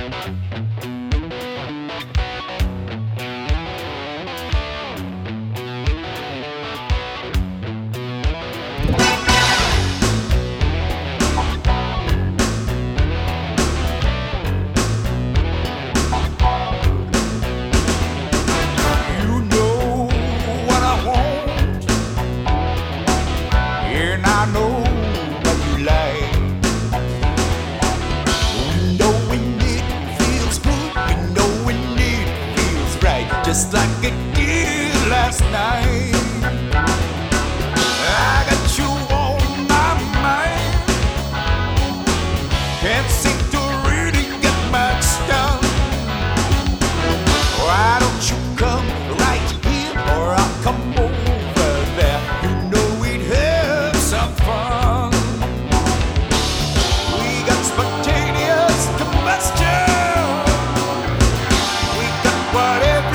Just like it did last night. I got you on my mind. Can't seem to really get much done. Why don't you come right here or I'll come over there? You know we'd have some fun. We got spontaneous combustion. We got whatever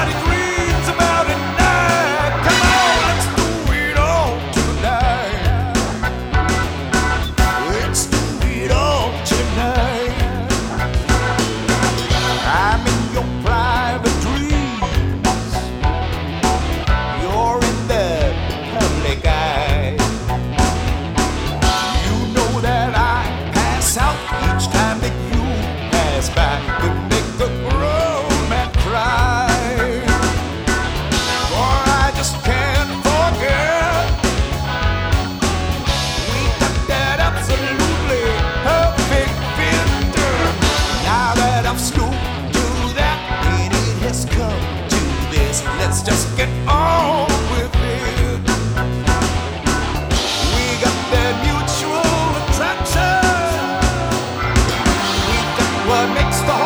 let's just get on with it. We got that mutual attraction. We got what makes the